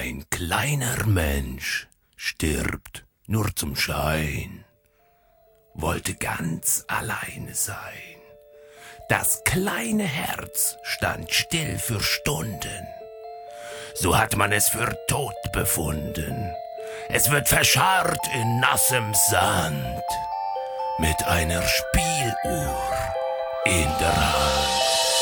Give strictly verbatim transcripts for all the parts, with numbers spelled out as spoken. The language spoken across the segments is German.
Ein kleiner Mensch stirbt nur zum Schein, wollte ganz alleine sein. Das kleine Herz stand still für Stunden, so hat man es für tot befunden. Es wird verscharrt in nassem Sand, mit einer Spieluhr in der Hand.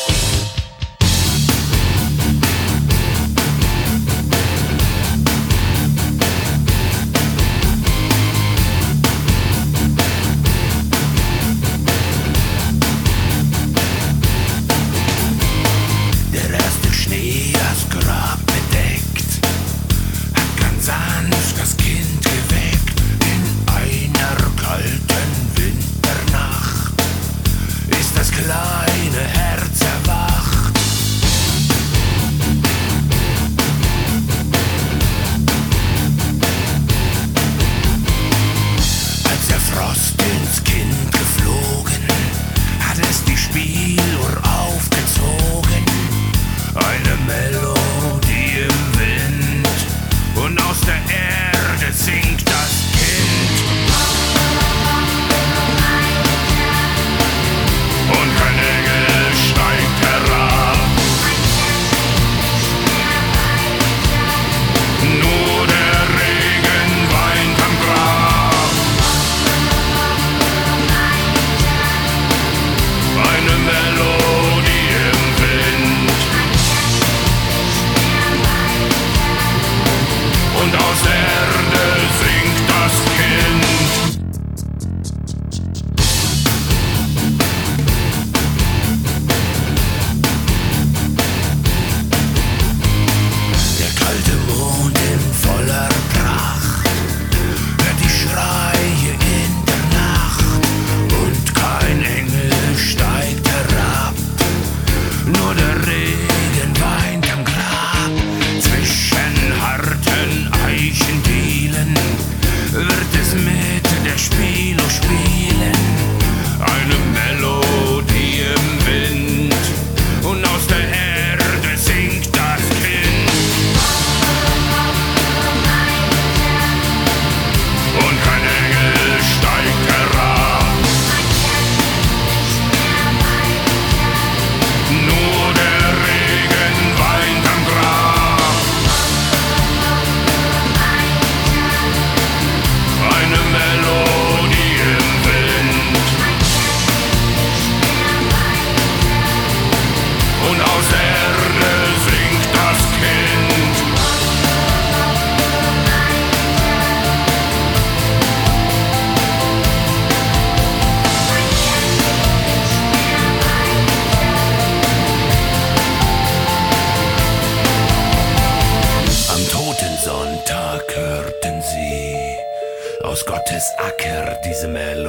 Aus Gottes Acker diese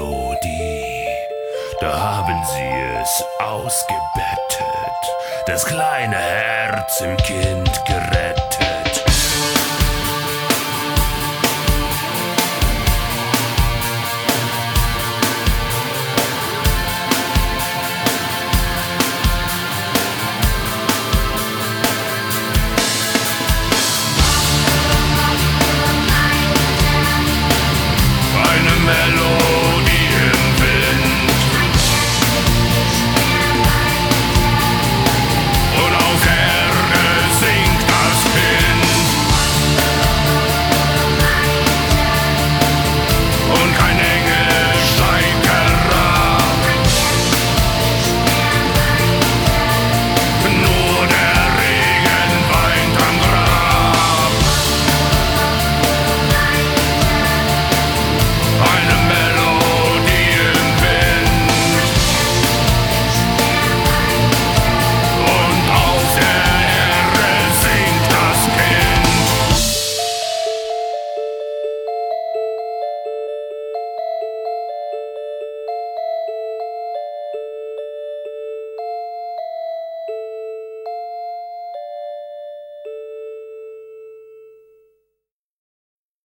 Melodie, da haben sie es ausgebettet, das kleine Herz im Kind gerettet.